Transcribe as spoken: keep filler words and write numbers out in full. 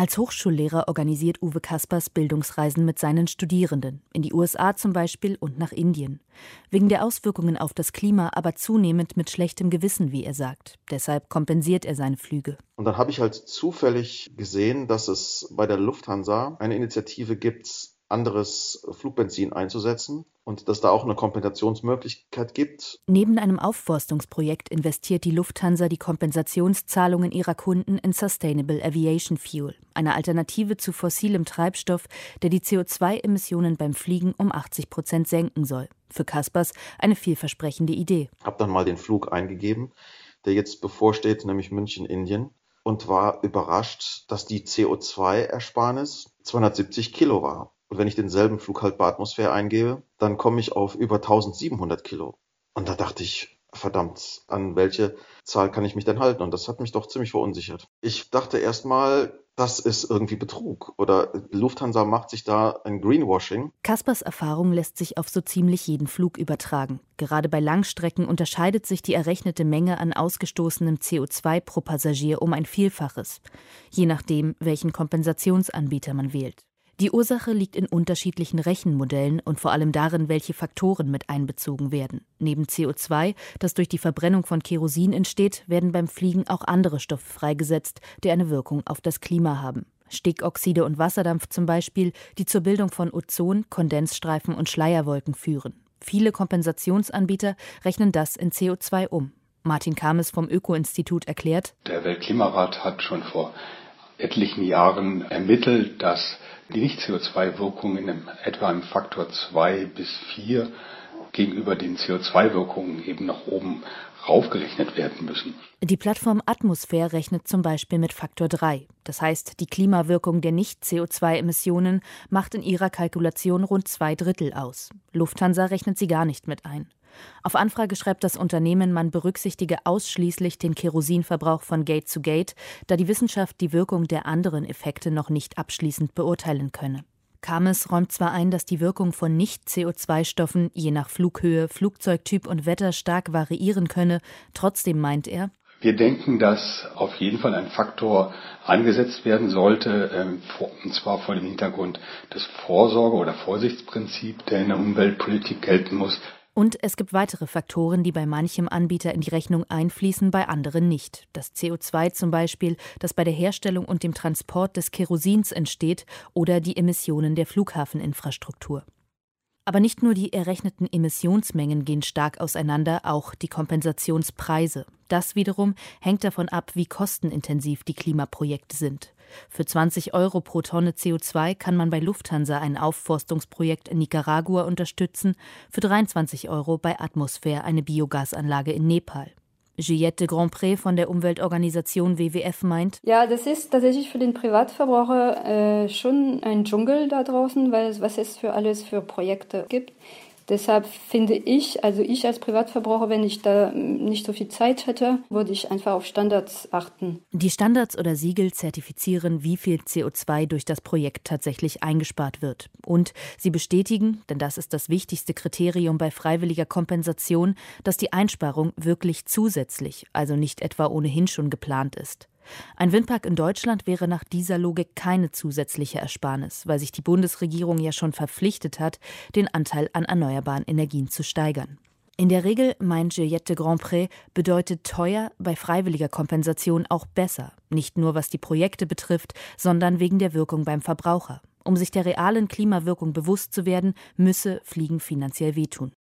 Als Hochschullehrer organisiert Uwe Kaspers Bildungsreisen mit seinen Studierenden, in die U S A zum Beispiel und nach Indien. Wegen der Auswirkungen auf das Klima aber zunehmend mit schlechtem Gewissen, wie er sagt. Deshalb kompensiert er seine Flüge. Und dann habe ich halt zufällig gesehen, dass es bei der Lufthansa eine Initiative gibt, anderes Flugbenzin einzusetzen und dass da auch eine Kompensationsmöglichkeit gibt. Neben einem Aufforstungsprojekt investiert die Lufthansa die Kompensationszahlungen ihrer Kunden in Sustainable Aviation Fuel, eine Alternative zu fossilem Treibstoff, der die C O zwei Emissionen beim Fliegen um achtzig Prozent senken soll. Für Kaspers eine vielversprechende Idee. Ich habe dann mal den Flug eingegeben, der jetzt bevorsteht, nämlich München-Indien, und war überrascht, dass die C O zwei Ersparnis zweihundertsiebzig Kilo war. Und wenn ich denselben Flug halt bei Atmosphäre eingebe, dann komme ich auf über eintausendsiebenhundert Kilo. Und da dachte ich, verdammt, an welche Zahl kann ich mich denn halten? Und das hat mich doch ziemlich verunsichert. Ich dachte erstmal, das ist irgendwie Betrug oder Lufthansa macht sich da ein Greenwashing. Kaspers Erfahrung lässt sich auf so ziemlich jeden Flug übertragen. Gerade bei Langstrecken unterscheidet sich die errechnete Menge an ausgestoßenem C O zwei pro Passagier um ein Vielfaches, je nachdem, welchen Kompensationsanbieter man wählt. Die Ursache liegt in unterschiedlichen Rechenmodellen und vor allem darin, welche Faktoren mit einbezogen werden. Neben C O zwei, das durch die Verbrennung von Kerosin entsteht, werden beim Fliegen auch andere Stoffe freigesetzt, die eine Wirkung auf das Klima haben. Stickoxide und Wasserdampf zum Beispiel, die zur Bildung von Ozon, Kondensstreifen und Schleierwolken führen. Viele Kompensationsanbieter rechnen das in C O zwei um. Martin Kames vom Öko-Institut erklärt: Der Weltklimarat hat schon vor etlichen Jahren ermittelt, dass die Nicht-C O zwei Wirkung in einem, etwa im Faktor zwei bis vier gegenüber den C O zwei Wirkungen eben nach oben raufgerechnet werden müssen. Die Plattform Atmosphäre rechnet zum Beispiel mit Faktor drei. Das heißt, die Klimawirkung der Nicht-C O zwei Emissionen macht in ihrer Kalkulation rund zwei Drittel aus. Lufthansa rechnet sie gar nicht mit ein. Auf Anfrage schreibt das Unternehmen, man berücksichtige ausschließlich den Kerosinverbrauch von Gate zu Gate, da die Wissenschaft die Wirkung der anderen Effekte noch nicht abschließend beurteilen könne. Kames räumt zwar ein, dass die Wirkung von Nicht-C O zwei Stoffen je nach Flughöhe, Flugzeugtyp und Wetter stark variieren könne, trotzdem meint er: Wir denken, dass auf jeden Fall ein Faktor angesetzt werden sollte, und zwar vor dem Hintergrund des Vorsorge- oder Vorsichtsprinzips, der in der Umweltpolitik gelten muss. Und es gibt weitere Faktoren, die bei manchem Anbieter in die Rechnung einfließen, bei anderen nicht. Das C O zwei zum Beispiel, das bei der Herstellung und dem Transport des Kerosins entsteht, oder die Emissionen der Flughafeninfrastruktur. Aber nicht nur die errechneten Emissionsmengen gehen stark auseinander, auch die Kompensationspreise. Das wiederum hängt davon ab, wie kostenintensiv die Klimaprojekte sind. Für zwanzig Euro pro Tonne C O zwei kann man bei Lufthansa ein Aufforstungsprojekt in Nicaragua unterstützen, für dreiundzwanzig Euro bei Atmosphäre eine Biogasanlage in Nepal. Juliette de Grandpré von der Umweltorganisation W W F meint: Ja, das ist tatsächlich für den Privatverbraucher äh, schon ein Dschungel da draußen, weil es, was es für alles für Projekte gibt. Deshalb finde ich, also ich als Privatverbraucher, wenn ich da nicht so viel Zeit hätte, würde ich einfach auf Standards achten. Die Standards oder Siegel zertifizieren, wie viel C O zwei durch das Projekt tatsächlich eingespart wird. Und sie bestätigen, denn das ist das wichtigste Kriterium bei freiwilliger Kompensation, dass die Einsparung wirklich zusätzlich, also nicht etwa ohnehin schon geplant ist. Ein Windpark in Deutschland wäre nach dieser Logik keine zusätzliche Ersparnis, weil sich die Bundesregierung ja schon verpflichtet hat, den Anteil an erneuerbaren Energien zu steigern. In der Regel, meint Juliette de Grandpré, bedeutet teuer bei freiwilliger Kompensation auch besser, nicht nur was die Projekte betrifft, sondern wegen der Wirkung beim Verbraucher. Um sich der realen Klimawirkung bewusst zu werden, müsse Fliegen finanziell wehtun.